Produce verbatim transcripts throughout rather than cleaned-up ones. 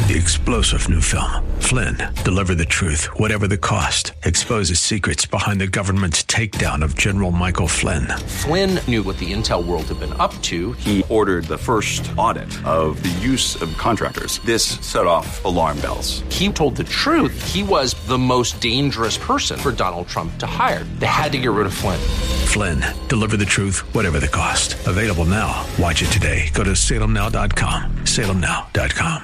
The explosive new film, Flynn, deliver the truth, whatever the cost, exposes secrets behind the government's takedown of General Michael Flynn. Flynn knew what the intel world had been up to. He ordered the first audit of the use of contractors. This set off alarm bells. He told the truth. He was the most dangerous person for Donald Trump to hire. They had to get rid of Flynn. Flynn, deliver the truth, whatever the cost. Available now. Watch it today. Go to salem now dot com. salem now dot com.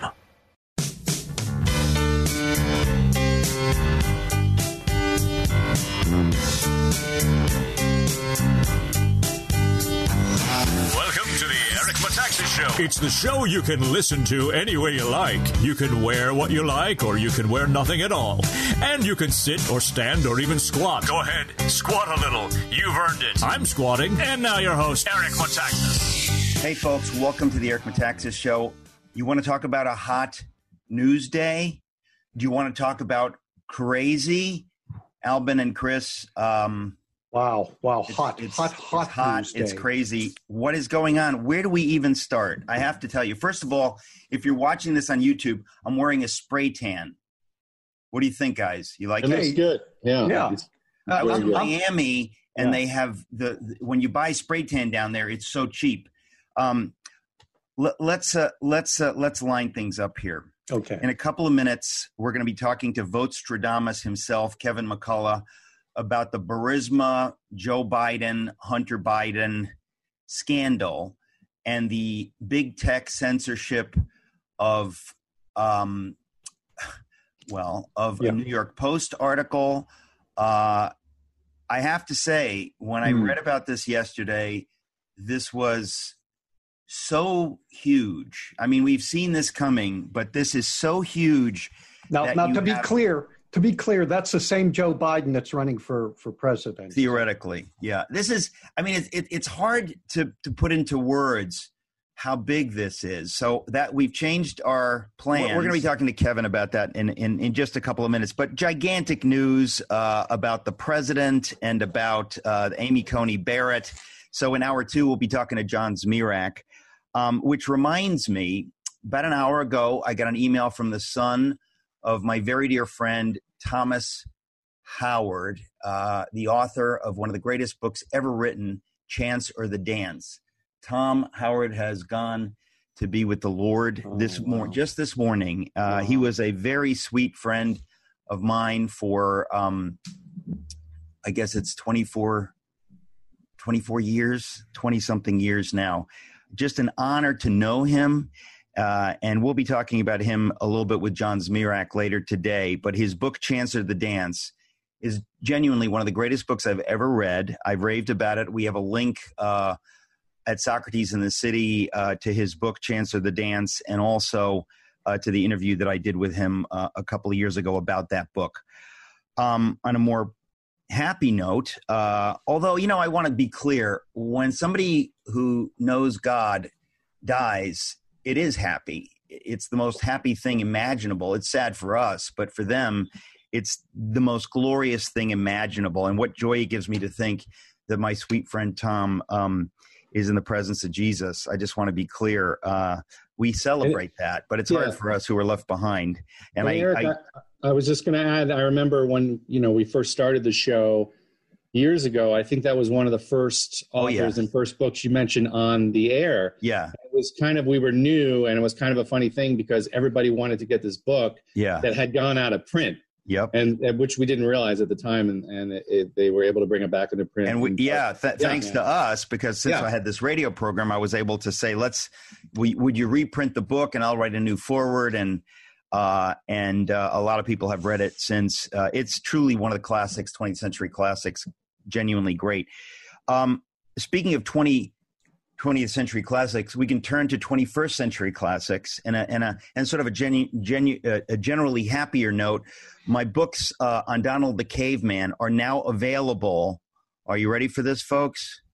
Welcome to the Eric Metaxas Show. It's the show you can listen to any way you like. You can wear what you like, or you can wear nothing at all. And you can sit or stand or even squat. Go ahead, squat a little. You've earned it. I'm squatting. And now your host, Eric Metaxas. Hey, folks. Welcome to the Eric Metaxas Show. You want to talk about a hot news day? Do you want to talk about crazy? Albin and Chris, um, Wow, wow, it's, hot, it's, hot, hot, it's hot. news day. It's crazy. What is going on? Where do we even start? I have to tell you, first of all, if you're watching this on YouTube, I'm wearing a spray tan. What do you think, guys? You like it? It looks good. Yeah. Yeah. It's, I it's was in good. Miami, and Yeah. they have the, the when you buy spray tan down there, it's so cheap. Um, let, let's uh, let's uh, let's line things up here. Okay. In a couple of minutes, we're going to be talking to Votestradamus himself, Kevin McCullough, about the Burisma, Joe Biden, Hunter Biden scandal and the big tech censorship of, um, well, of Yeah. a New York Post article. Uh, I have to say, when I Hmm. read about this yesterday, this was so huge. I mean, we've seen this coming, but this is so huge. Now, that now you to be have- clear, to be clear, that's the same Joe Biden that's running for, for president. Theoretically, yeah. This is, I mean, it, it, it's hard to, to put into words how big this is. So that we've changed our plans. We're, we're going to be talking to Kevin about that in, in, in just a couple of minutes. But gigantic news uh, about the president and about uh, Amy Coney Barrett. So in hour two, we'll be talking to John Zmirak, um, which reminds me, about an hour ago, I got an email from the son of my very dear friend, Thomas Howard, uh, the author of one of the greatest books ever written, Chance or the Dance. Tom Howard has gone to be with the Lord Oh, this wow. mor- just this morning. Uh, Wow. He was a very sweet friend of mine for, um, I guess it's twenty-four, twenty-four years, twenty-something years now. Just an honor to know him. Uh, and we'll be talking about him a little bit with John Zmirak later today. But his book, Chance or the Dance, is genuinely one of the greatest books I've ever read. I've raved about it. We have a link uh, at Socrates in the City uh, to his book, Chance or the Dance, and also uh, to the interview that I did with him uh, a couple of years ago about that book. Um, on a more happy note, uh, although, you know, I want to be clear, when somebody who knows God dies, it is happy. It's the most happy thing imaginable. It's sad for us, but for them, it's the most glorious thing imaginable. And what joy it gives me to think that my sweet friend Tom um, is in the presence of Jesus. I just want to be clear. Uh, we celebrate that, but it's Yeah. hard for us who are left behind. And Hey, I, Eric, I, I, I was just going to add, I remember when, you know, we first started the show years ago, I think that was one of the first Oh, authors yeah. and first books you mentioned on the air. yeah, It was kind of, we were new, and it was kind of a funny thing because everybody wanted to get this book yeah, that had gone out of print, yep. and, and which we didn't realize at the time, and, and it, it, they were able to bring it back into print. And we, yeah, th- Yeah. thanks to us, because since Yeah. I had this radio program, I was able to say, let's, we, would you reprint the book and I'll write a new forward. And, uh, and uh, a lot of people have read it since. Uh, it's truly one of the classics, twentieth century classics, genuinely great. Um, speaking of twenty, twentieth century classics, we can turn to twenty-first century classics and a, and a, and sort of a, genu, genu, uh, a generally happier note. My books uh, on Donald the Caveman are now available. Are you ready for this, folks?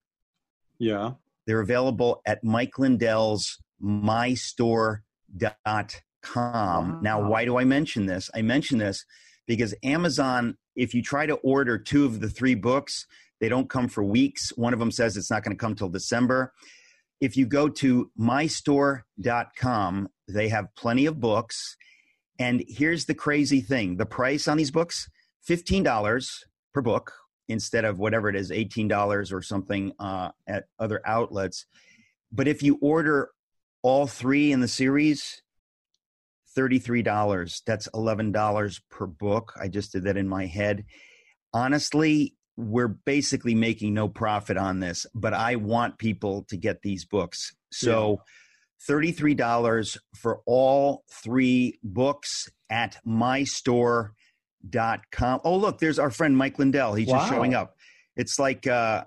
Yeah. They're available at Mike Lindell's my store dot com. Wow. Now, why do I mention this? I mention this because Amazon, if you try to order two of the three books, they don't come for weeks. One of them says it's not going to come till December. If you go to my store dot com, they have plenty of books. And here's the crazy thing. The price on these books, fifteen dollars per book instead of whatever it is, eighteen dollars or something uh, at other outlets. But if you order all three in the series, thirty-three dollars. That's eleven dollars per book. I just did that in my head. Honestly, we're basically making no profit on this, but I want people to get these books. So yeah. thirty-three dollars for all three books at my store dot com. Oh, look, there's our friend Mike Lindell. He's wow. just showing up. It's like uh,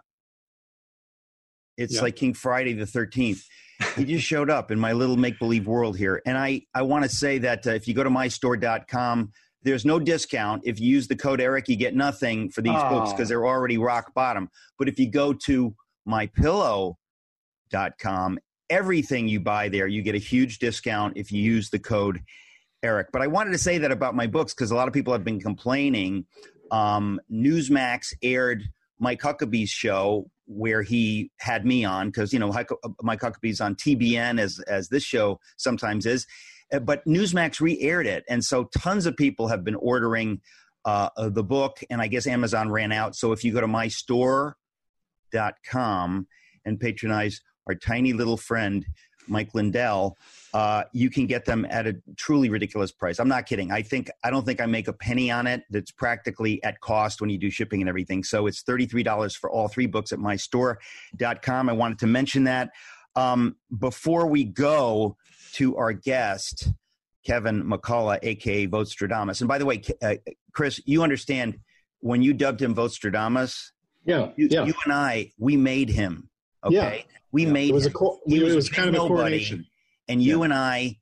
it's yeah. like King Friday the thirteenth. He just showed up in my little make-believe world here. And I, I want to say that uh, if you go to my store dot com, there's no discount. If you use the code Eric, you get nothing for these oh. books because they're already rock bottom. But if you go to my pillow dot com, everything you buy there, you get a huge discount if you use the code Eric. But I wanted to say that about my books because a lot of people have been complaining. Um, Newsmax aired Mike Huckabee's show where he had me on because, you know, Mike Huckabee's on T B N as, as this show sometimes is. But Newsmax re-aired it. And so tons of people have been ordering uh, the book, and I guess Amazon ran out. So if you go to my store dot com and patronize our tiny little friend, Mike Lindell, uh, you can get them at a truly ridiculous price. I'm not kidding. I think I don't think I make a penny on it. That's practically at cost when you do shipping and everything. So it's thirty-three dollars for all three books at my store dot com. I wanted to mention that. Um, before we go to our guest, Kevin McCullough, a k a. Votestradamus. And by the way, uh, Chris, you understand when you dubbed him Votestradamus, yeah, you, yeah. you and I, we made him. Okay, yeah. we yeah. made it was him. A co- he was, it was kind of a coronation. And you yeah. and I,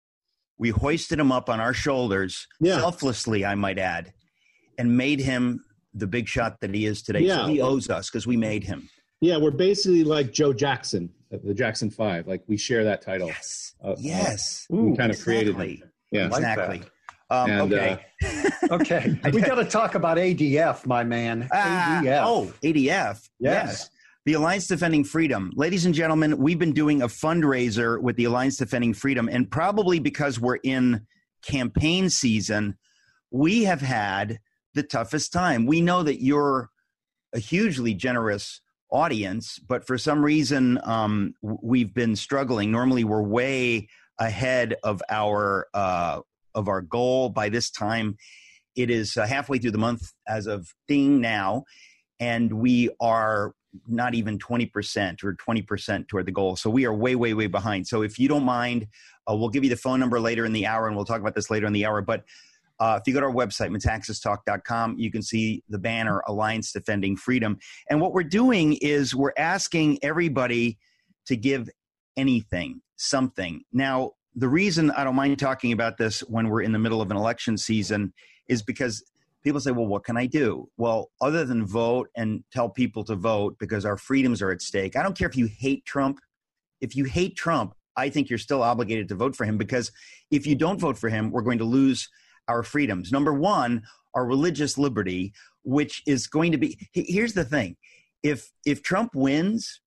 we hoisted him up on our shoulders, yeah. selflessly, I might add, and made him the big shot that he is today. Yeah. So he owes us because we made him. Yeah, we're basically like Joe Jackson, the Jackson Five. Like we share that title. Yes. Uh, yes. Uh, we kind of exactly. created him. Yeah, exactly. Like um, and, okay. Uh, okay. We got to talk about A D F, my man. Uh, A D F. Oh, A D F. Yes. yes. The Alliance Defending Freedom. Ladies and gentlemen, we've been doing a fundraiser with the Alliance Defending Freedom, and probably because we're in campaign season, we have had the toughest time. We know that you're a hugely generous audience, but for some reason, um, we've been struggling. Normally, we're way ahead of our uh, of our goal by this time. It is uh, halfway through the month as of ding now, and we are not even twenty percent or twenty percent toward the goal. So we are way, way, way behind. So if you don't mind, uh, we'll give you the phone number later in the hour, and we'll talk about this later in the hour. But uh, if you go to our website, metaxas talk dot com, you can see the banner Alliance Defending Freedom. And what we're doing is we're asking everybody to give anything, something. Now, the reason I don't mind talking about this when we're in the middle of an election season is because people say, well, what can I do? Well, other than vote and tell people to vote because our freedoms are at stake. I don't care if you hate Trump. If you hate Trump, I think you're still obligated to vote for him because if you don't vote for him, we're going to lose our freedoms. Number one, our religious liberty, which is going to be – here's the thing. If if Trump wins,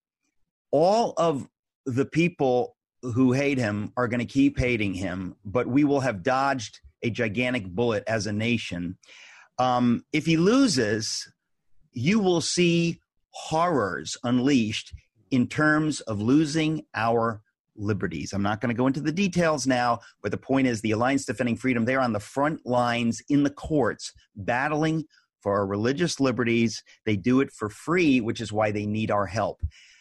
all of the people who hate him are going to keep hating him, but we will have dodged a gigantic bullet as a nation. Um, if he loses, you will see horrors unleashed in terms of losing our liberties. I'm not going to go into the details now, but the point is the Alliance Defending Freedom, they're on the front lines in the courts battling for our religious liberties. They do it for free, which is why they need our help.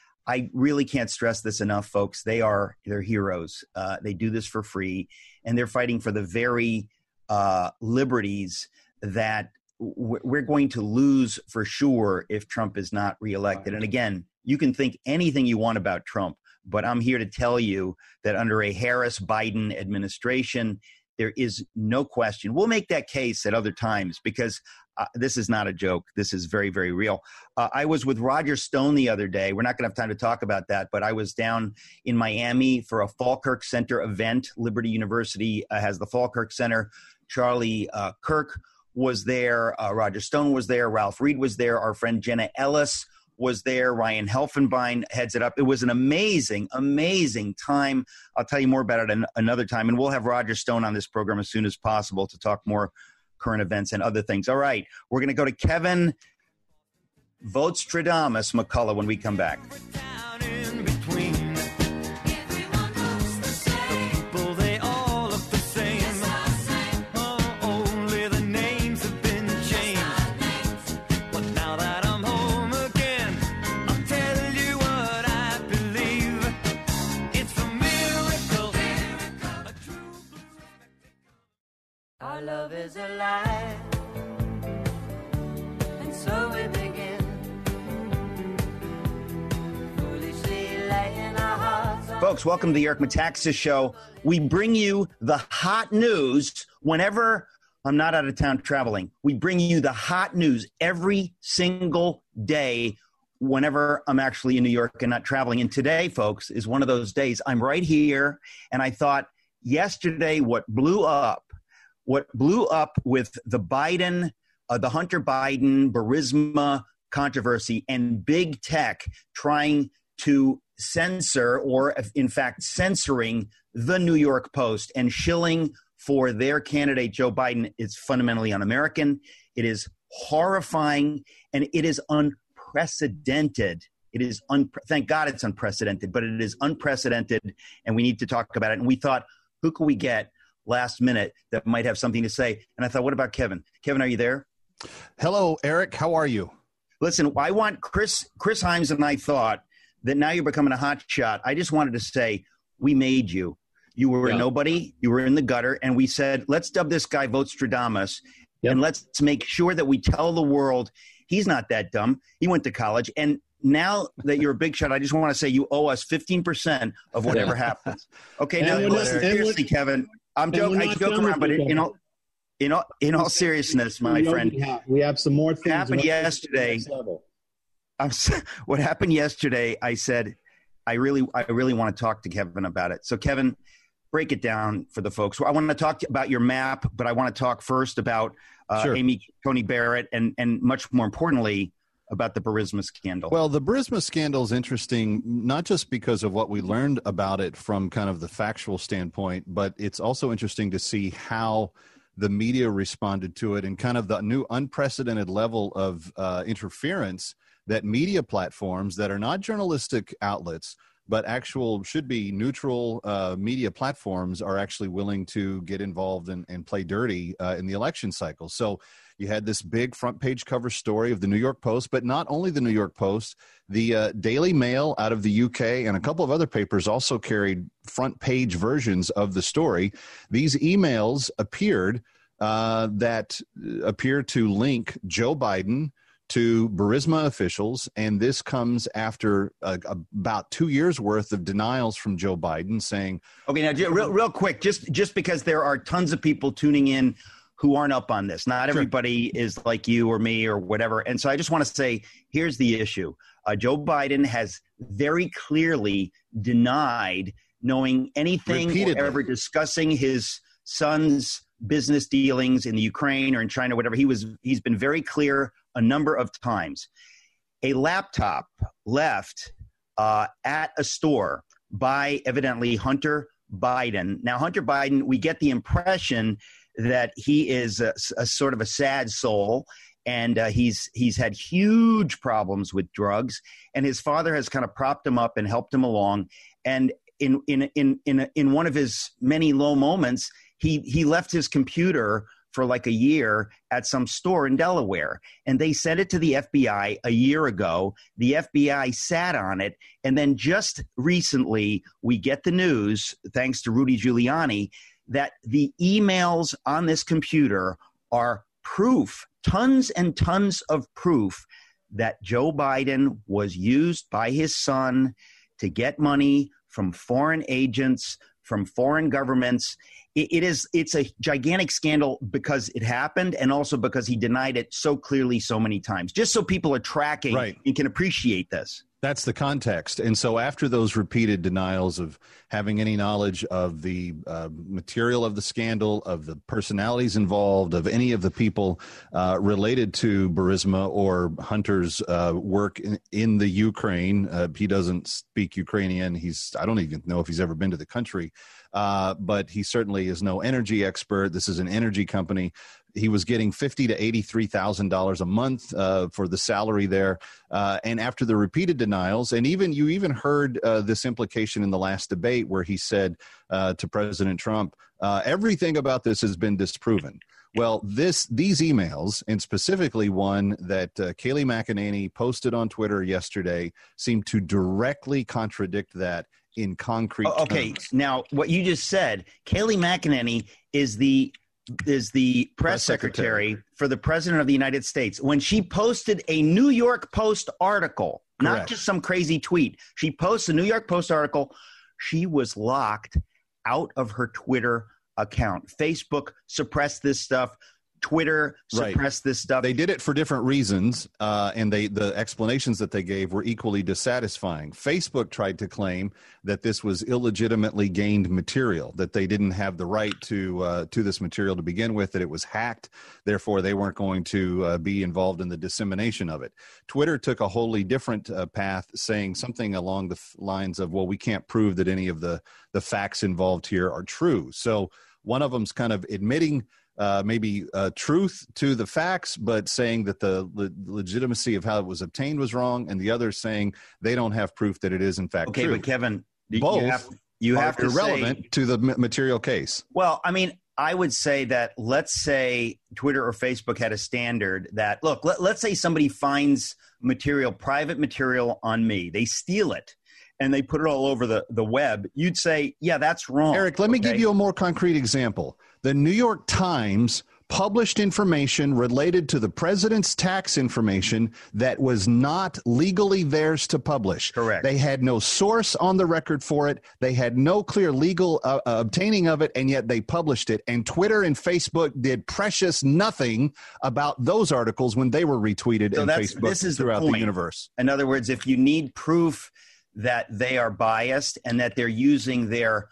I really can't stress this enough, folks. They are they're heroes. Uh, they do this for free, and they're fighting for the very uh, liberties that we're going to lose for sure if Trump is not reelected. And again, you can think anything you want about Trump, but I'm here to tell you that under a Harris-Biden administration, there is no question. We'll make that case at other times because uh, this is not a joke. This is very, very real. Uh, I was with Roger Stone the other day. We're not going to have time to talk about that, but I was down in Miami for a Falkirk Center event. Liberty University uh, has the Falkirk Center. Charlie uh, Kirk was there. Uh, Roger Stone was there. Ralph Reed was there. Our friend Jenna Ellis was there. Ryan Helfenbein heads it up. It was an amazing, amazing time. I'll tell you more about it an, another time. And we'll have Roger Stone on this program as soon as possible to talk more current events and other things. All right. We're going to go to Kevin Vostradamus McCullough when we come back. Our love is alive, and so we begin, foolishly laying our hearts on. Folks, welcome to the Eric Metaxas Show. We bring you the hot news whenever I'm not out of town traveling. We bring you the hot news every single day whenever I'm actually in New York and not traveling. And today, folks, is one of those days. I'm right here, and I thought yesterday what blew up, What blew up with the Biden, uh, the Hunter Biden, Burisma controversy and big tech trying to censor or, in fact, censoring the New York Post and shilling for their candidate, Joe Biden, is fundamentally un-American. It is horrifying, and it is unprecedented. It is, un- thank God it's unprecedented, but it is unprecedented, and we need to talk about it. And we thought, who could we get last minute that might have something to say? And I thought, what about Kevin? Kevin, are you there? Hello, Eric. How are you? Listen, I want Chris, Chris Himes and I thought that now you're becoming a hot shot. I just wanted to say, we made you. You were yeah. nobody. You were in the gutter. And we said, let's dub this guy Vostradamus. Yep. And let's make sure that we tell the world he's not that dumb. He went to college. And now that you're a big shot, I just want to say you owe us fifteen percent of whatever yeah. happens. Okay, now listen, seriously, Kevin, I'm joking. I joke around, but in all, in all, in all seriousness, my friend, we have some more things. What happened yesterday? I'm, what happened yesterday? I said, I really, I really want to talk to Kevin about it. So, Kevin, break it down for the folks. I want to talk about your map, but I want to talk first about uh, sure. Amy Coney Barrett, and and much more importantly, about the Burisma scandal. Well, the Burisma scandal is interesting, not just because of what we learned about it from kind of the factual standpoint, but it's also interesting to see how the media responded to it and kind of the new unprecedented level of uh, interference that media platforms that are not journalistic outlets, but actual should be neutral uh, media platforms are actually willing to get involved and, and play dirty uh, in the election cycle. So you had this big front page cover story of the New York Post, but not only the New York Post, the uh, Daily Mail out of the U K and a couple of other papers also carried front page versions of the story. These emails appeared uh, that appear to link Joe Biden to Burisma officials, and this comes after uh, about two years worth of denials from Joe Biden saying, okay, now real, real quick, just just because there are tons of people tuning in who aren't up on this. Not everybody sure. is like you or me or whatever. And so I just want to say, here's the issue. Uh, Joe Biden has very clearly denied knowing anything Repeatedly. or ever discussing his son's business dealings in the Ukraine or in China, whatever. He was, he's been very clear a number of times. A laptop left uh, at a store by evidently Hunter Biden. Now, Hunter Biden, we get the impression that he is a, a sort of a sad soul, and uh, he's he's had huge problems with drugs, and his father has kind of propped him up and helped him along. And in in in in in one of his many low moments, he he left his computer for like a year at some store in Delaware, and they sent it to the F B I a year ago. The F B I sat on it, and then just recently we get the news, thanks to Rudy Giuliani, that the emails on this computer are proof, tons and tons of proof that Joe Biden was used by his son to get money from foreign agents, from foreign governments. It, it is, it's a gigantic scandal because it happened and also because he denied it so clearly so many times, just so people are tracking right. and can appreciate this. That's the context. And so after those repeated denials of having any knowledge of the uh, material of the scandal, of the personalities involved, of any of the people uh, related to Burisma or Hunter's uh, work in, in the Ukraine, uh, he doesn't speak Ukrainian. He's, I don't even know if he's ever been to the country, uh, but he certainly is no energy expert. This is an energy company. He was getting fifty to eighty-three thousand dollars a month uh, for the salary there, uh, and after the repeated denials, and even you even heard uh, this implication in the last debate where he said uh, to President Trump, uh, "Everything about this has been disproven." Well, this these emails, and specifically one that uh, Kayleigh McEnany posted on Twitter yesterday, seem to directly contradict that in concrete oh, okay, terms. Now what you just said, Kayleigh McEnany is the is the press, Press secretary. secretary for the president of the United States. When she posted a New York Post article, Correct. not just some crazy tweet, she posts a New York Post article, she was locked out of her Twitter account. Facebook suppressed this stuff. Twitter suppressed right. this stuff. They did it for different reasons, uh, and they the explanations that they gave were equally dissatisfying. Facebook tried to claim that this was illegitimately gained material, that they didn't have the right to uh, to this material to begin with, that it was hacked, therefore they weren't going to uh, be involved in the dissemination of it. Twitter took a wholly different uh, path, saying something along the f- lines of, well, we can't prove that any of the, the facts involved here are true. So one of them's kind of admitting Uh, maybe uh, truth to the facts, but saying that the le- legitimacy of how it was obtained was wrong, and the other saying they don't have proof that it is in fact okay, true. Okay, but Kevin, both you have, you have are to irrelevant say, to the m- material case. Well, I mean, I would say that let's say Twitter or Facebook had a standard that, look, let, let's say somebody finds material, private material on me, they steal it, and they put it all over the, the web. You'd say, yeah, that's wrong. Eric, let me okay? give you a more concrete example. The New York Times published information related to the president's tax information that was not legally theirs to publish. Correct. They had no source on the record for it. They had no clear legal uh, uh, obtaining of it, and yet they published it. And Twitter and Facebook did precious nothing about those articles when they were retweeted so in that's, Facebook this is throughout the, the point. universe. In other words, if you need proof that they are biased and that they're using their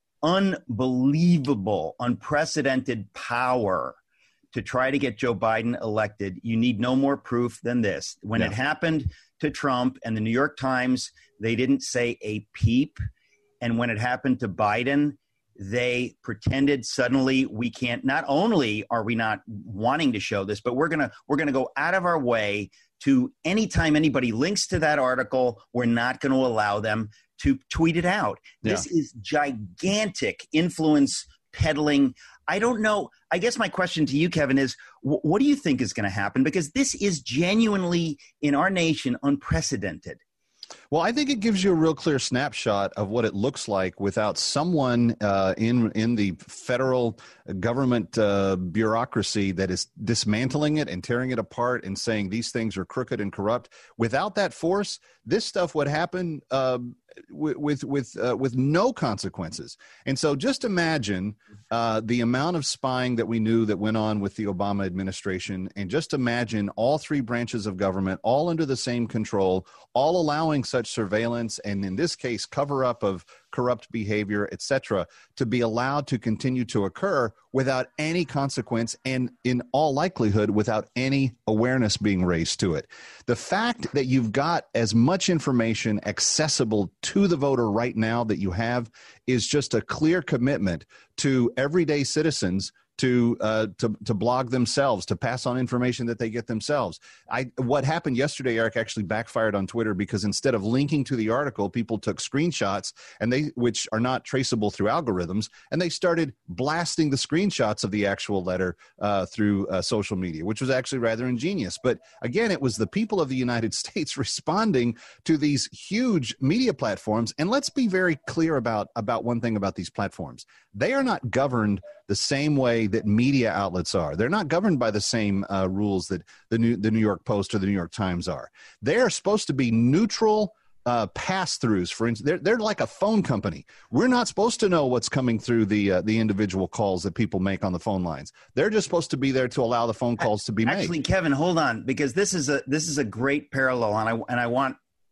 unbelievable, unprecedented power to try to get Joe Biden elected, you need no more proof than this. When yeah. it happened to Trump and the New York Times, they didn't say a peep. And when it happened to Biden, they pretended suddenly we can't, not only are we not wanting to show this, but we're going to, we're going to go out of our way to anytime anybody links to that article, we're not going to allow them to tweet it out. Yeah. This is gigantic influence peddling. I don't know. I guess my question to you, Kevin, is wh- what do you think is going to happen? Because this is genuinely in our nation unprecedented. Well, I think it gives you a real clear snapshot of what it looks like without someone uh, in in the federal government uh, bureaucracy that is dismantling it and tearing it apart and saying these things are crooked and corrupt. Without that force, this stuff would happen uh, with with with, uh, with no consequences. And so, just imagine uh, the amount of spying that we knew that went on with the Obama administration, and just imagine all three branches of government all under the same control, all allowing such surveillance, and in this case, cover up of corrupt behavior, et cetera, to be allowed to continue to occur without any consequence and in all likelihood without any awareness being raised to it. The fact that you've got as much information accessible to the voter right now that you have is just a clear commitment to everyday citizens to uh, to to blog themselves, to pass on information that they get themselves. I what happened yesterday, Eric, actually backfired on Twitter because instead of linking to the article, people took screenshots and they which are not traceable through algorithms, and they started blasting the screenshots of the actual letter uh, through uh, social media, which was actually rather ingenious. But again, it was the people of the United States responding to these huge media platforms. And let's be very clear about about one thing about these platforms: they are not governed the same way that media outlets are. They're not governed by the same uh, rules that the New, the New York Post or the New York Times are. They are supposed to be neutral uh, pass-throughs. For instance, they're, they're like a phone company. We're not supposed to know what's coming through the uh, the individual calls that people make on the phone lines. They're just supposed to be there to allow the phone calls to be made. Actually, Kevin, hold on, because this is a this is a great parallel, and I and I want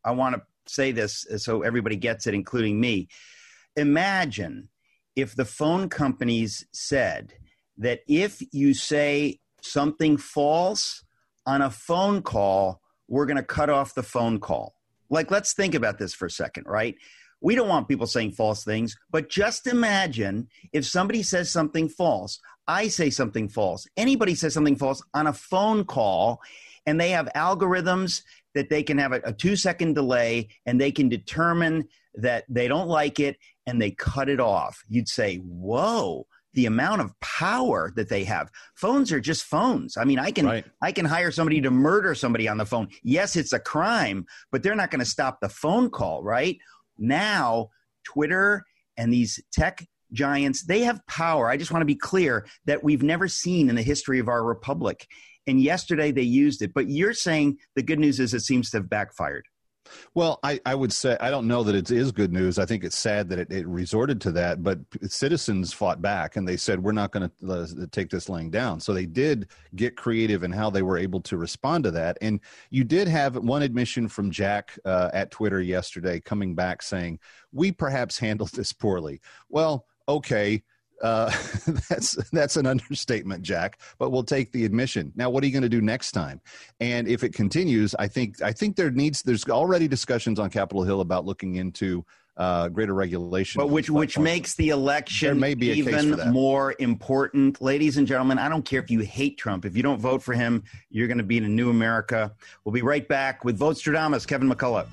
I want to say this so everybody gets it, including me. Imagine if the phone companies said that if you say something false on a phone call, we're going to cut off the phone call. Like, let's think about this for a second, right? We don't want people saying false things, but just imagine if somebody says something false, I say something false, anybody says something false on a phone call, and they have algorithms that they can have a, a two-second delay, and they can determine that they don't like it, and they cut it off. You'd say, whoa, the amount of power that they have. Phones are just phones. I mean, I can right. I can hire somebody to murder somebody on the phone. Yes, it's a crime, but they're not going to stop the phone call, right? Now, Twitter and these tech giants, they have power. I just want to be clear that we've never seen in the history of our republic. And yesterday they used it. But you're saying the good news is it seems to have backfired. Well, I, I would say I don't know that it is good news. I think it's sad that it, it resorted to that, but citizens fought back and they said, we're not going to uh, take this laying down. So they did get creative in how they were able to respond to that. And you did have one admission from Jack uh, at Twitter yesterday coming back saying, we perhaps handled this poorly. Well, okay. Uh, that's that's an understatement, Jack, but we'll take the admission. Now, what are you going to do next time? And if it continues, I think I think there needs there's already discussions on Capitol Hill about looking into uh, greater regulation. But which which makes the election may be even more important. Ladies and gentlemen, I don't care if you hate Trump. If you don't vote for him, you're going to be in a new America. We'll be right back with Votestradamus, Kevin McCullough.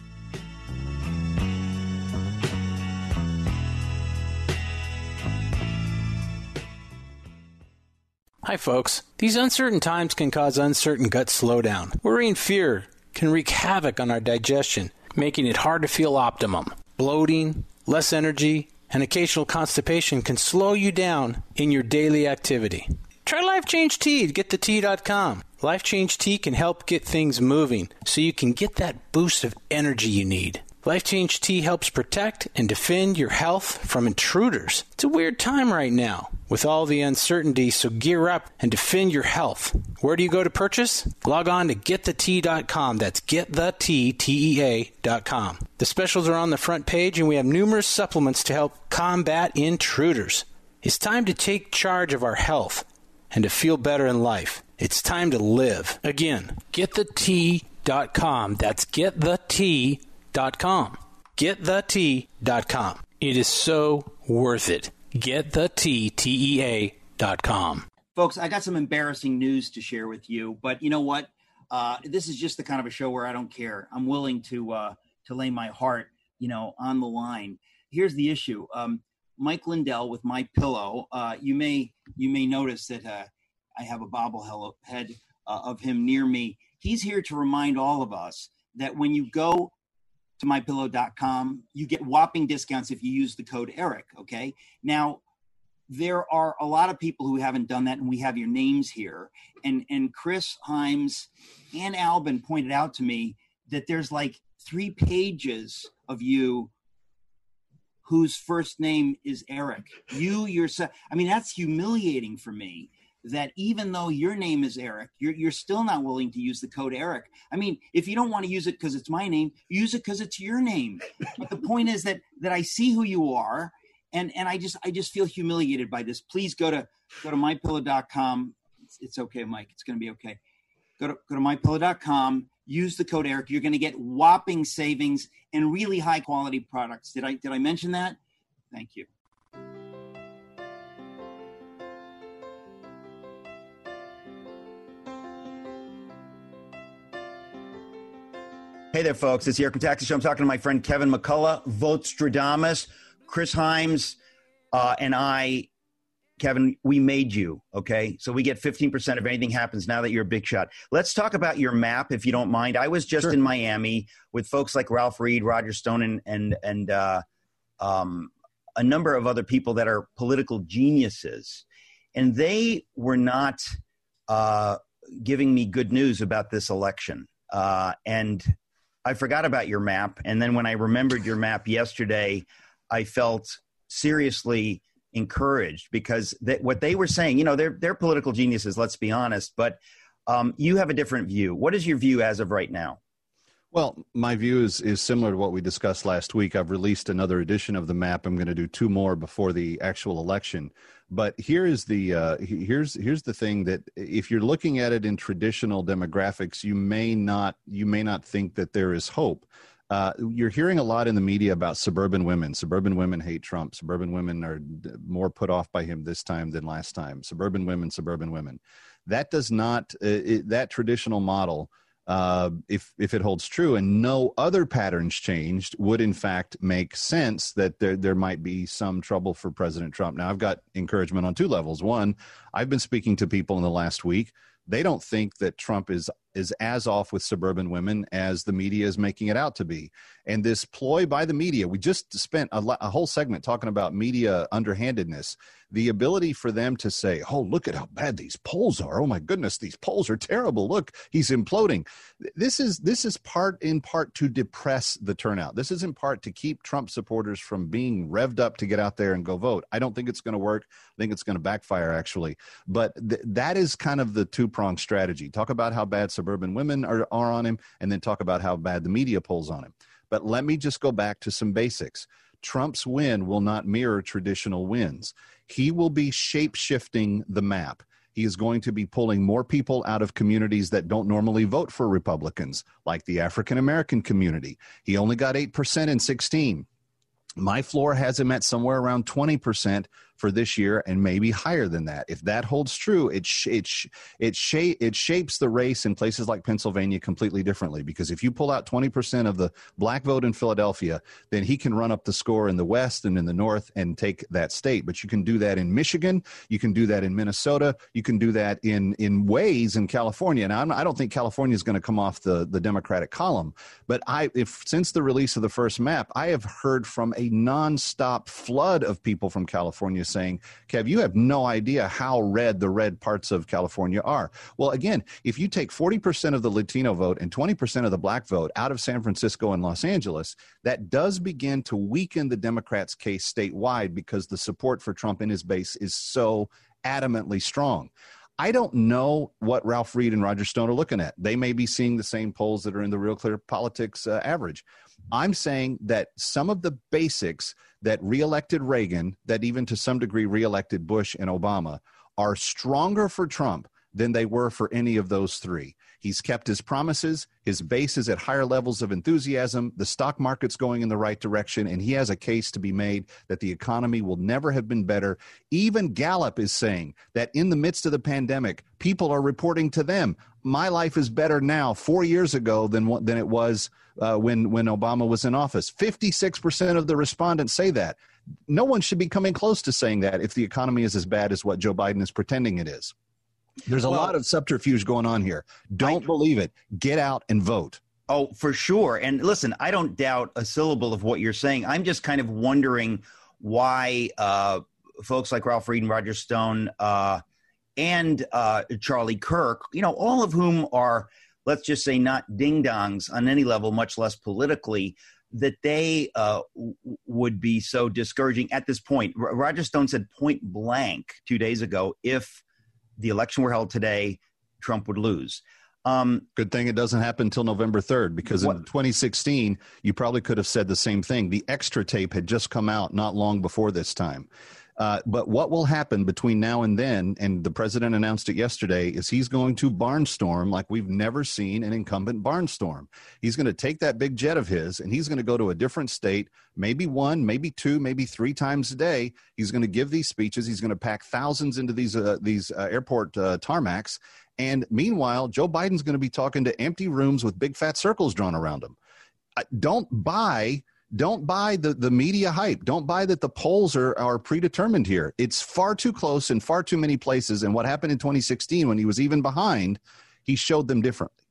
Hi, folks. These uncertain times can cause uncertain gut slowdown. Worry and fear can wreak havoc on our digestion, making it hard to feel optimum. Bloating, less energy, and occasional constipation can slow you down in your daily activity. Try Life Change Tea at get the tea dot com. Life Change Tea can help get things moving so you can get that boost of energy you need. Life Change Tea helps protect and defend your health from intruders. It's a weird time right now with all the uncertainty, so gear up and defend your health. Where do you go to purchase? Log on to get the tea dot com. That's get the tea, T E A dot com. The specials are on the front page, and we have numerous supplements to help combat intruders. It's time to take charge of our health and to feel better in life. It's time to live. Again, get the tea dot com. That's get the tea dot com. get the tea dot com. It is so worth it. get the tea, T E A dot com. Folks, I got some embarrassing news to share with you, but you know what? Uh, this is just the kind of a show where I don't care. I'm willing to uh, to lay my heart, you know, on the line. Here's the issue. Um, Mike Lindell with My Pillow. Uh, you may you may notice that uh, I have a bobblehead uh, of him near me. He's here to remind all of us that when you go to my pillow dot com, you get whopping discounts if you use the code Eric, okay? Now, there are a lot of people who haven't done that, and we have your names here. And and Chris Himes and Albin pointed out to me that there's like three pages of you whose first name is Eric. You yourself, I mean, that's humiliating for me. That even though your name is Eric, you're you're still not willing to use the code Eric. I mean, if you don't want to use it because it's my name, use it because it's your name. But the point is that that I see who you are, and and I just I just feel humiliated by this. Please go to go to my pillow dot com. It's, it's okay, Mike. It's going to be okay. Go to go to my pillow dot com. Use the code Eric. You're going to get whopping savings and really high quality products. Did I did I mention that? Thank you. Hey there, folks. It's the Eric Metaxas Show. I'm talking to my friend Kevin McCullough, Votestradamus, Chris Himes, uh, and I. Kevin, we made you, okay? So we get fifteen percent if anything happens now that you're a big shot. Let's talk about your map, if you don't mind. I was just sure. in Miami with folks like Ralph Reed, Roger Stone, and and, and uh, um, a number of other people that are political geniuses. And they were not uh, giving me good news about this election. Uh, and I forgot about your map. And then when I remembered your map yesterday, I felt seriously encouraged because that what they were saying, you know, they're, they're political geniuses, let's be honest, but um, you have a different view. What is your view as of right now? Well, my view is, is similar to what we discussed last week. I've released another edition of the map. I'm going to do two more before the actual election. But here is the uh, here's here's the thing that if you're looking at it in traditional demographics, you may not you may not think that there is hope. Uh, you're hearing a lot in the media about suburban women. Suburban women hate Trump. Suburban women are more put off by him this time than last time. Suburban women, suburban women. That does not uh, it, that traditional model. Uh, if if it holds true and no other patterns changed, would in fact make sense that there there might be some trouble for President Trump. Now, I've got encouragement on two levels. One, I've been speaking to people in the last week. They don't think that Trump is is as off with suburban women as the media is making it out to be. And this ploy by the media, we just spent a, a whole segment talking about media underhandedness, the ability for them to say, oh, look at how bad these polls are. Oh, my goodness, these polls are terrible. Look, he's imploding. This is this is part in part to depress the turnout. This is in part to keep Trump supporters from being revved up to get out there and go vote. I don't think it's going to work. I think it's going to backfire, actually. But th- that is kind of the two-pronged strategy. Talk about how bad suburban women are, are on him, and then talk about how bad the media polls on him. But let me just go back to some basics. Trump's win will not mirror traditional wins. He will be shape-shifting the map. He is going to be pulling more people out of communities that don't normally vote for Republicans, like the African-American community. He only got eight percent in sixteen. My floor has him at somewhere around twenty percent for this year and maybe higher than that. If that holds true, it sh- it sh- it, sh- it shapes the race in places like Pennsylvania completely differently, because if you pull out twenty percent of the black vote in Philadelphia, then he can run up the score in the West and in the North and take that state. But you can do that in Michigan. You can do that in Minnesota. You can do that in, in ways in California. Now, I'm, I don't think California is going to come off the, the Democratic column, but I, if since the release of the first map, I have heard from a nonstop flood of people from California saying, Kev, you have no idea how red the red parts of California are. Well, again, if you take forty percent of the Latino vote and twenty percent of the black vote out of San Francisco and Los Angeles, that does begin to weaken the Democrats' case statewide, because the support for Trump in his base is so adamantly strong. I don't know what Ralph Reed and Roger Stone are looking at. They may be seeing the same polls that are in the Real Clear Politics uh, average. I'm saying that some of the basics that reelected Reagan, that even to some degree reelected Bush and Obama, are stronger for Trump than they were for any of those three. He's kept his promises. His base is at higher levels of enthusiasm. The stock market's going in the right direction, and he has a case to be made that the economy will never have been better. Even Gallup is saying that in the midst of the pandemic, people are reporting to them, my life is better now four years ago than than it was uh, when, when Obama was in office. fifty-six percent of the respondents say that. No one should be coming close to saying that if the economy is as bad as what Joe Biden is pretending it is. There's a well, lot of subterfuge going on here. Don't I, believe it. Get out and vote. Oh, for sure. And listen, I don't doubt a syllable of what you're saying. I'm just kind of wondering why uh, folks like Ralph Reed and Roger Stone uh, and uh, Charlie Kirk, you know, all of whom are, let's just say, not ding-dongs on any level, much less politically, that they uh, w- would be so discouraging at this point. R- Roger Stone said point blank two days ago, if the election were held today, Trump would lose. Um, Good thing it doesn't happen until November third, because what, in twenty sixteen, you probably could have said the same thing. The extra tape had just come out not long before this time. Uh, but what will happen between now and then, and the president announced it yesterday, is he's going to barnstorm like we've never seen an incumbent barnstorm. He's going to take that big jet of his, and he's going to go to a different state, maybe one, maybe two, maybe three times a day. He's going to give these speeches. He's going to pack thousands into these uh, these uh, airport uh, tarmacs. And meanwhile, Joe Biden's going to be talking to empty rooms with big fat circles drawn around him. Uh, don't buy... Don't buy the, the media hype. Don't buy that the polls are, are predetermined here. It's far too close in far too many places. And what happened in twenty sixteen when he was even behind, he showed them differently.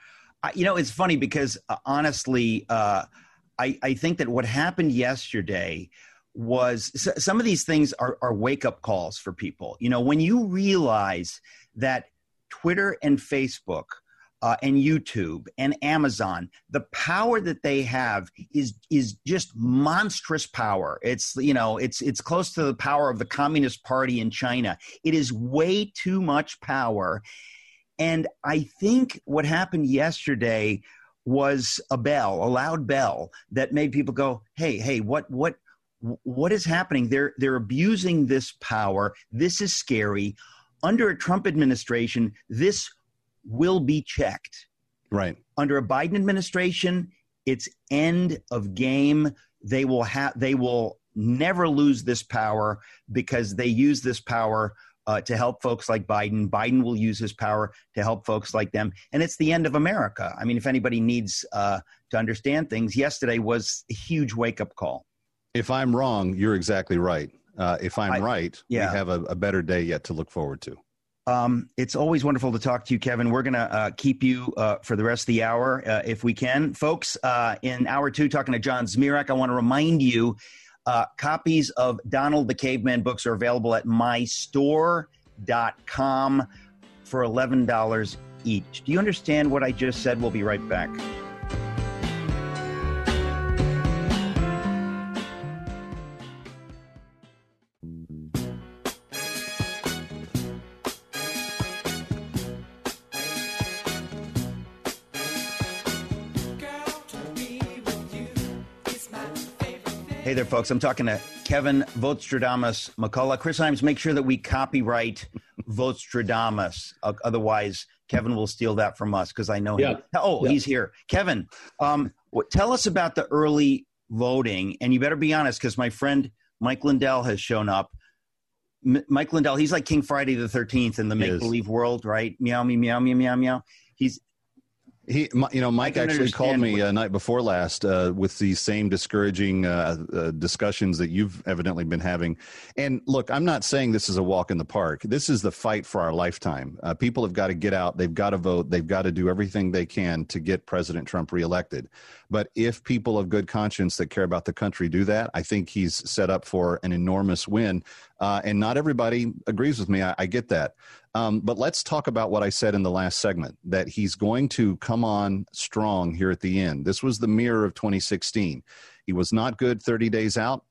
I, you know, it's funny because uh, honestly, uh, I, I think that what happened yesterday was s- some of these things are, are wake-up calls for people. You know, when you realize that Twitter and Facebook Uh, and YouTube and Amazon, the power that they have is is just monstrous power. It's, you know, it's it's close to the power of the Communist Party in China. It is way too much power. And I think what happened yesterday was a bell, a loud bell that made people go, hey, hey, what, what, what is happening? They're, they're abusing this power. This is scary. Under a Trump administration, this will be checked. Right. Under a Biden administration, it's end of game. They will have, they will never lose this power because they use this power uh, to help folks like Biden. Biden will use his power to help folks like them. And it's the end of America. I mean, if anybody needs uh, to understand things, yesterday was a huge wake-up call. If I'm wrong, you're exactly right. Uh, if I'm I, right, yeah. we have a, a better day yet to look forward to. Um, it's always wonderful to talk to you, Kevin. We're going to uh, keep you uh, for the rest of the hour uh, if we can. Folks, uh, in hour two, talking to John Zmirak, I want to remind you, uh, copies of Donald the Caveman books are available at my store dot com for eleven dollars each. Do you understand what I just said? We'll be right back. Hey there, folks. I'm talking to Kevin Vostradamus McCullough. Chris Himes, make sure that we copyright Vostradamus. Uh, otherwise, Kevin will steal that from us because I know him. Yeah. Oh, yeah. He's here. Kevin, um, what, tell us about the early voting. And you better be honest because my friend Mike Lindell has shown up. M- Mike Lindell, he's like King Friday the thirteenth in the make-believe world, right? Meow, meow, meow, meow, meow, meow. He's He, you know, Mike actually called me uh, night before last uh, with these same discouraging uh, uh, discussions that you've evidently been having. And look, I'm not saying this is a walk in the park. This is the fight for our lifetime. Uh, people have got to get out. They've got to vote. They've got to do everything they can to get President Trump reelected. But if people of good conscience that care about the country do that, I think he's set up for an enormous win. Uh, and not everybody agrees with me. I, I get that. Um, but let's talk about what I said in the last segment, that he's going to come on strong here at the end. This was the mirror of twenty sixteen. He was not good thirty days out.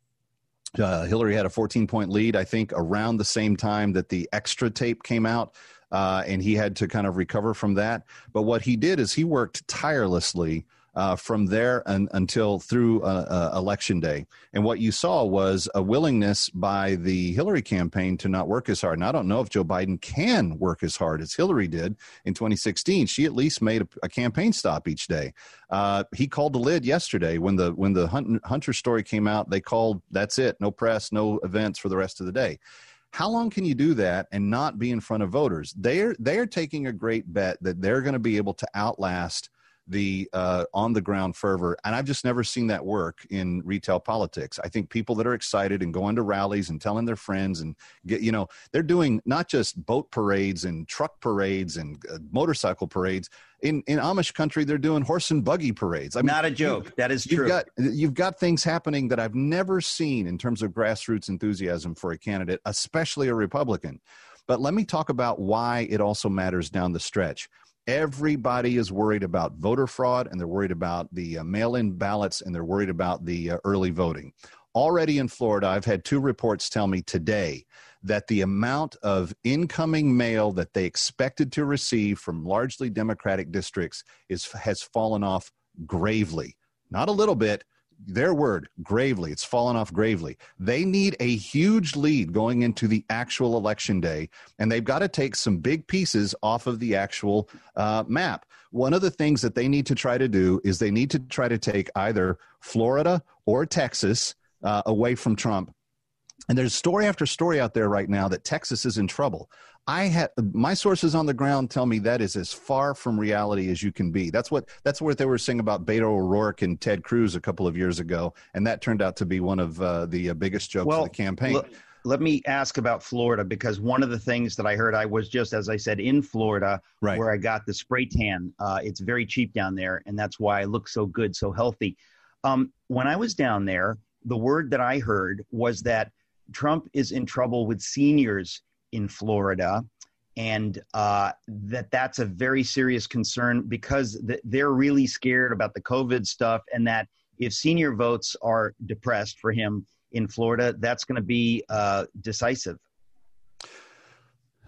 Uh, Hillary had a fourteen-point lead, I think, around the same time that the extra tape came out, uh, and he had to kind of recover from that. But what he did is he worked tirelessly Uh, from there un, until through uh, uh, Election Day. And what you saw was a willingness by the Hillary campaign to not work as hard. And I don't know if Joe Biden can work as hard as Hillary did in twenty sixteen. She at least made a, a campaign stop each day. Uh, he called the lid yesterday when the when the Hunter story came out. They called, that's it, no press, no events for the rest of the day. How long can you do that and not be in front of voters? They're, they're taking a great bet that they're going to be able to outlast the uh, on-the-ground fervor. And I've just never seen that work in retail politics. I think people that are excited and going to rallies and telling their friends and, get, you know, they're doing not just boat parades and truck parades and uh, motorcycle parades. In, in Amish country, they're doing horse and buggy parades. I mean, not a joke. You, that is you've true. Got, you've got things happening that I've never seen in terms of grassroots enthusiasm for a candidate, especially a Republican. But let me talk about why it also matters down the stretch. Everybody is worried about voter fraud, and they're worried about the uh, mail-in ballots, and they're worried about the uh, early voting. Already in Florida, I've had two reports tell me today that the amount of incoming mail that they expected to receive from largely Democratic districts is has fallen off gravely. Not a little bit. Their word, gravely. It's fallen off gravely. They need a huge lead going into the actual election day, and they've got to take some big pieces off of the actual uh, map. One of the things that they need to try to do is they need to try to take either Florida or Texas uh, away from Trump. And there's story after story out there right now that Texas is in trouble. I had my sources on the ground tell me that is as far from reality as you can be. That's what that's what they were saying about Beto O'Rourke and Ted Cruz a couple of years ago, and that turned out to be one of uh, the uh, biggest jokes well, of the campaign. Look, let me ask about Florida, because one of the things that I heard, I was just, as I said, in Florida, right, where I got the spray tan. Uh, it's very cheap down there, and that's why I look so good, so healthy. Um, when I was down there, the word that I heard was that Trump is in trouble with seniors in Florida, and uh, that that's a very serious concern because th- they're really scared about the COVID stuff, and that if senior votes are depressed for him in Florida, that's going to be uh, decisive.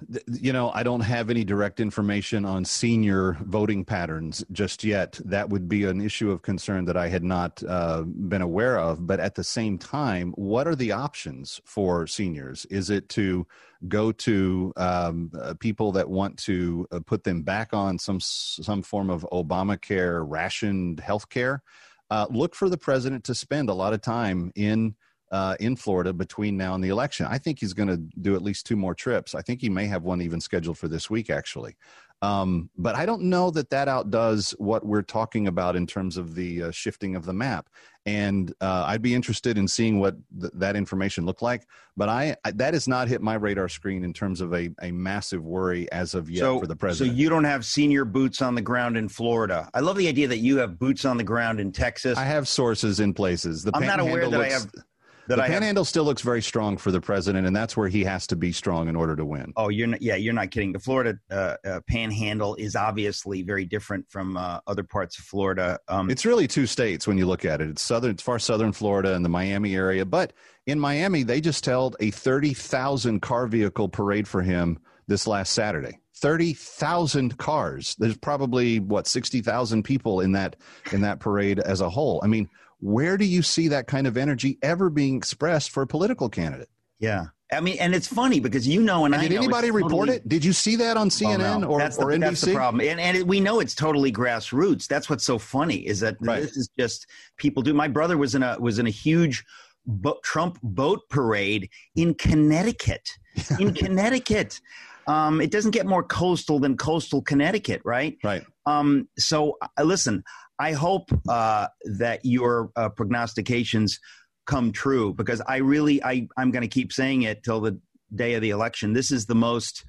You know, I don't have any direct information on senior voting patterns just yet. That would be an issue of concern that I had not uh, been aware of. But at the same time, what are the options for seniors? Is it to go to um, uh, people that want to uh, put them back on some some form of Obamacare rationed health care? Uh, look for the president to spend a lot of time in Uh, in Florida between now and the election. I think he's going to do at least two more trips. I think he may have one even scheduled for this week, actually. Um, but I don't know that that outdoes what we're talking about in terms of the uh, shifting of the map. And uh, I'd be interested in seeing what th- that information looked like. But I, I that has not hit my radar screen in terms of a, a massive worry as of yet so, for the president. So you don't have senior boots on the ground in Florida. I love the idea that you have boots on the ground in Texas. I have sources in places. The I'm not aware that looks, I have... That the I panhandle have, still looks very strong for the president, and that's where he has to be strong in order to win. Oh, you're not, yeah, you're not kidding. The Florida uh, uh, panhandle is obviously very different from uh, other parts of Florida. Um, it's really two states when you look at it. It's southern, it's far southern Florida and the Miami area. But in Miami, they just held a thirty thousand car vehicle parade for him this last Saturday. thirty thousand cars. There's probably what sixty thousand people in that in that parade as a whole. I mean, where do you see that kind of energy ever being expressed for a political candidate? Yeah. I mean, and it's funny because you know, and, and I did know anybody report totally, it? Did you see that on C N N oh, no. or, that's the, or N B C? That's the problem. And, and it, we know it's totally grassroots. That's what's so funny is that right. this is just people do. My brother was in a was in a huge bo- Trump boat parade in Connecticut. In Connecticut. Um, it doesn't get more coastal than coastal Connecticut, right? Right. Um, so uh, listen, I hope uh, that your uh, prognostications come true because I really, I, I'm going to keep saying it till the day of the election. This is the most,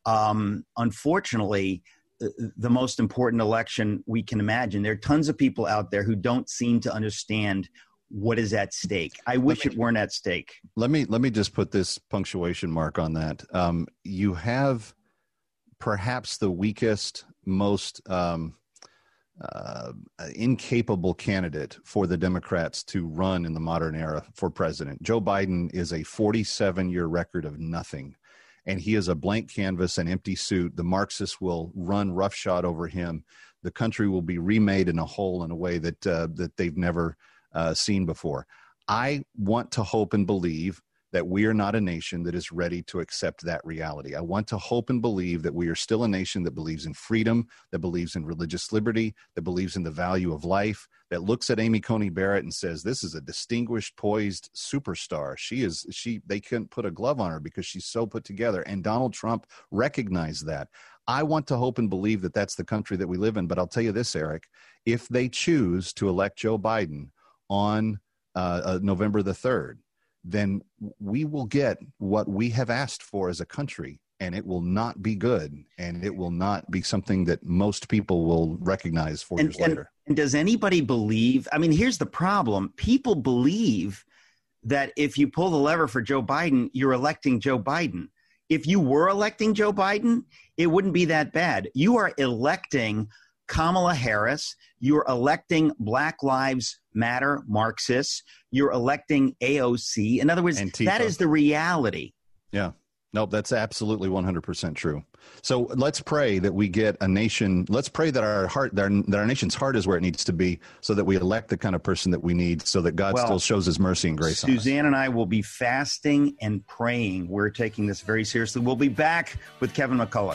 um, unfortunately, the most important election we can imagine. There are tons of people out there who don't seem to understand what is at stake. I wish me, it weren't at stake. Let me let me just put this punctuation mark on that. Um, you have perhaps the weakest, most um, uh, incapable candidate for the Democrats to run in the modern era for president. Joe Biden is a forty-seven-year record of nothing, and he is a blank canvas, an empty suit. The Marxists will run roughshod over him. The country will be remade in a whole in a way that uh, that they've never Uh, seen before. I want to hope and believe that we are not a nation that is ready to accept that reality. I want to hope and believe that we are still a nation that believes in freedom, that believes in religious liberty, that believes in the value of life, that looks at Amy Coney Barrett and says, this is a distinguished, poised superstar. She is, she, they couldn't put a glove on her because she's so put together. And Donald Trump recognized that. I want to hope and believe that that's the country that we live in. But I'll tell you this, Eric, if they choose to elect Joe Biden on uh, uh, November the third, then we will get what we have asked for as a country, and it will not be good, and it will not be something that most people will recognize four and, years and, later. And does anybody believe – I mean, here's the problem. People believe that if you pull the lever for Joe Biden, you're electing Joe Biden. If you were electing Joe Biden, it wouldn't be that bad. You are electing – Kamala Harris, you're electing Black Lives Matter Marxists, you're electing A O C. In other words, Antifa. That is the reality. Yeah. Nope, that's absolutely one hundred percent true. So let's pray that we get a nation. Let's pray that our heart, that our, that our nation's heart is where it needs to be so that we elect the kind of person that we need so that God well, still shows his mercy and grace on us. Suzanne and I will be fasting and praying. We're taking this very seriously. We'll be back with Kevin McCullough.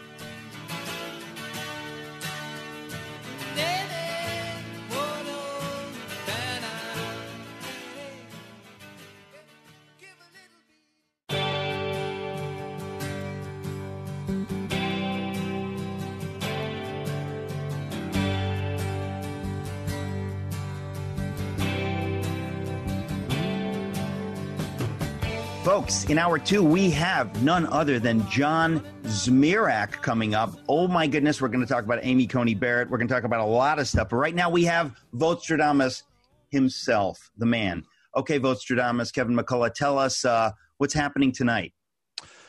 Folks, in hour two, we have none other than John Zmirak coming up. Oh, my goodness, we're going to talk about Amy Coney Barrett. We're going to talk about a lot of stuff. But right now we have Vostradamus himself, the man. Okay, Vostradamus, Kevin McCullough, tell us uh, what's happening tonight.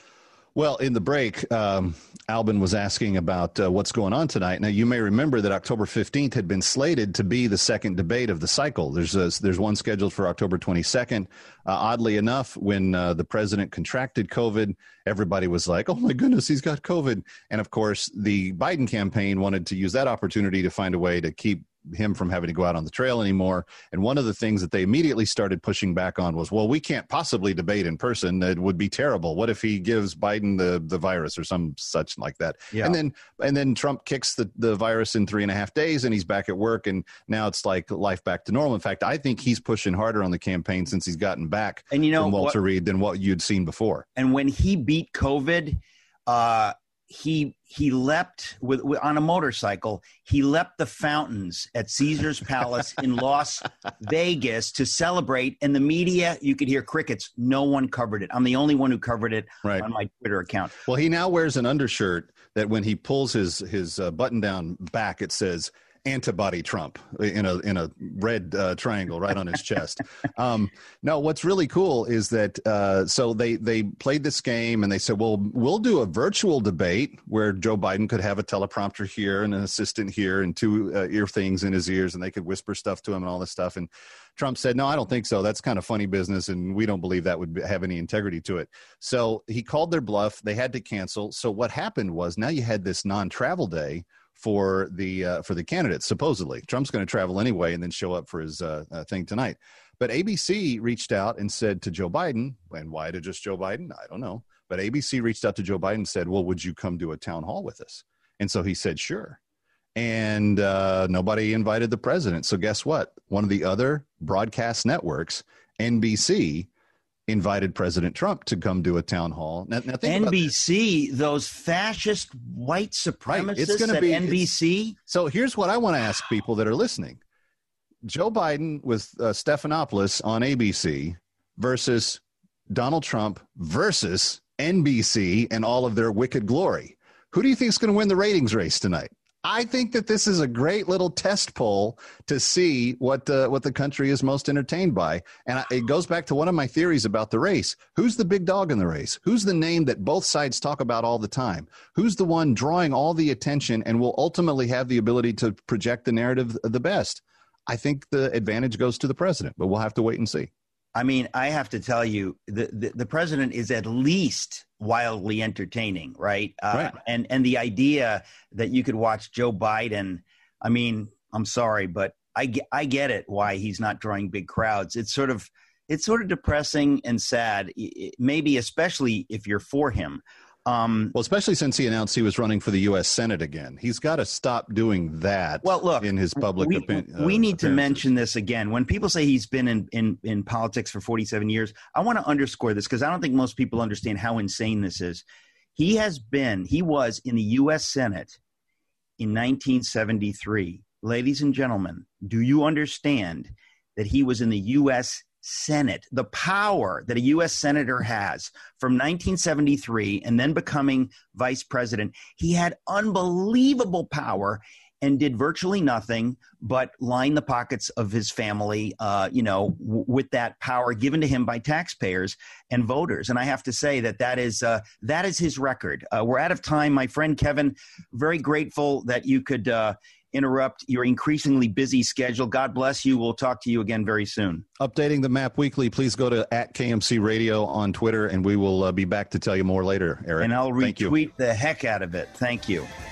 Well, in the break, um, Albin was asking about uh, what's going on tonight. Now, you may remember that October fifteenth had been slated to be the second debate of the cycle. There's a, there's one scheduled for October twenty-second. Uh, oddly enough, when uh, the president contracted COVID, everybody was like, oh, my goodness, he's got COVID. And, of course, the Biden campaign wanted to use that opportunity to find a way to keep him from having to go out on the trail anymore. And one of the things that they immediately started pushing back on was, well, we can't possibly debate in person. It would be terrible. What if he gives Biden the, the virus or some such like that? Yeah. And then and then Trump kicks the, the virus in three and a half days and he's back at work. And now it's like life back to normal. In fact, I think he's pushing harder on the campaign since he's gotten back and you know, from Walter what, Reed than what you'd seen before. And when he beat COVID, uh, he he leapt with, with on a motorcycle. He leapt the fountains at Caesar's Palace in Las Vegas to celebrate. And the media, you could hear crickets. No one covered it. I'm the only one who covered it right. on my Twitter account. Well, he now wears an undershirt that when he pulls his his uh, button down back, it says antibody Trump in a in a red uh, triangle right on his chest. Um, no, what's really cool is that uh, so they they played this game and they said, well, we'll do a virtual debate where Joe Biden could have a teleprompter here and an assistant here and two uh, ear things in his ears and they could whisper stuff to him and all this stuff. And Trump said, no, I don't think so. That's kind of funny business and we don't believe that would have any integrity to it. So he called their bluff. They had to cancel. So what happened was now you had this non-travel day for the uh, for the candidates. Supposedly Trump's going to travel anyway and then show up for his uh, uh, thing tonight. But A B C reached out and said to Joe Biden, and why to just Joe Biden? I don't know. But A B C reached out to Joe Biden and said, well, would you come do a town hall with us? And so he said, sure. And uh, nobody invited the president. So guess what? One of the other broadcast networks, N B C, invited President Trump to come do a town hall. Now, now think N B C, those fascist white supremacists right. it's gonna at be, N B C. So here's what I want to ask people that are listening. Joe Biden with uh, Stephanopoulos on A B C versus Donald Trump versus N B C and all of their wicked glory. Who do you think is going to win the ratings race tonight? I think that this is a great little test poll to see what uh, what the country is most entertained by. And it goes back to one of my theories about the race. Who's the big dog in the race? Who's the name that both sides talk about all the time? Who's the one drawing all the attention and will ultimately have the ability to project the narrative the best? I think the advantage goes to the president, but we'll have to wait and see. I mean, I have to tell you, the, the, the president is at least wildly entertaining, right? Uh, right. And and the idea that you could watch Joe Biden, I mean, I'm sorry, but I get, I get it why he's not drawing big crowds. It's sort of it's sort of depressing and sad, maybe especially if you're for him. Um, well, especially since he announced he was running for the U S Senate again. He's got to stop doing that well, look, in his public we, opinion. Uh, we need to mention this again. When people say he's been in, in, in politics for forty-seven years, I want to underscore this because I don't think most people understand how insane this is. He has been, he was in the U S Senate in nineteen seventy-three. Ladies and gentlemen, do you understand that he was in the U S Senate, the power that a U S senator has from nineteen seventy-three and then becoming vice president? He had unbelievable power and did virtually nothing but line the pockets of his family, uh, you know, w- with that power given to him by taxpayers and voters. And I have to say that that is uh, that is his record. Uh, we're out of time, my friend Kevin. Very grateful that you could uh, interrupt your increasingly busy schedule. God bless you. We'll talk to you again very soon. Updating the map weekly, please go to at K M C Radio on Twitter, and we will uh, be back to tell you more later, Eric. And I'll Thank retweet you. the heck out of it. Thank you.